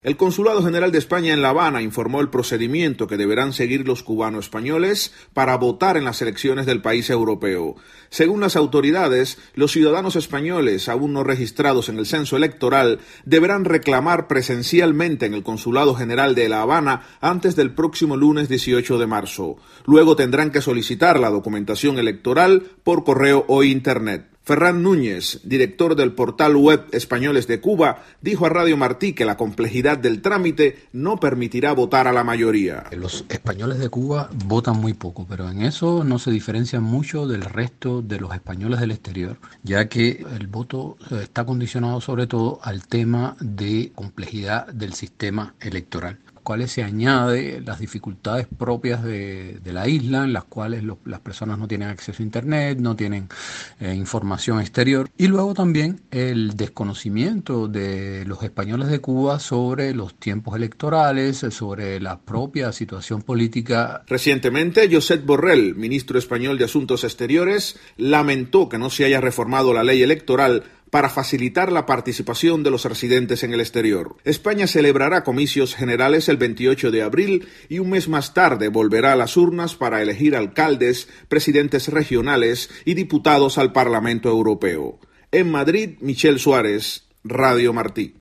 El Consulado General de España en La Habana informó el procedimiento que deberán seguir los cubano-españoles para votar en las elecciones del país europeo. Según las autoridades, los ciudadanos españoles aún no registrados en el censo electoral deberán reclamar presencialmente en el Consulado General de La Habana antes del próximo lunes 18 de marzo. Luego tendrán que solicitar la documentación electoral por correo o internet. Ferran Núñez, director del portal web Españoles de Cuba, dijo a Radio Martí que la complejidad del trámite no permitirá votar a la mayoría. Los españoles de Cuba votan muy poco, pero en eso no se diferencian mucho del resto de los españoles del exterior, ya que el voto está condicionado sobre todo al tema de complejidad del sistema electoral, cuales se añade las dificultades propias de la isla, en las cuales las personas no tienen acceso a internet, no tienen información exterior, y luego también el desconocimiento de los españoles de Cuba sobre los tiempos electorales, sobre la propia situación política. Recientemente, Josep Borrell, ministro español de Asuntos Exteriores, lamentó que no se haya reformado la ley electoral para facilitar la participación de los residentes en el exterior. España celebrará comicios generales el 28 de abril y un mes más tarde volverá a las urnas para elegir alcaldes, presidentes regionales y diputados al Parlamento Europeo. En Madrid, Michel Suárez, Radio Martí.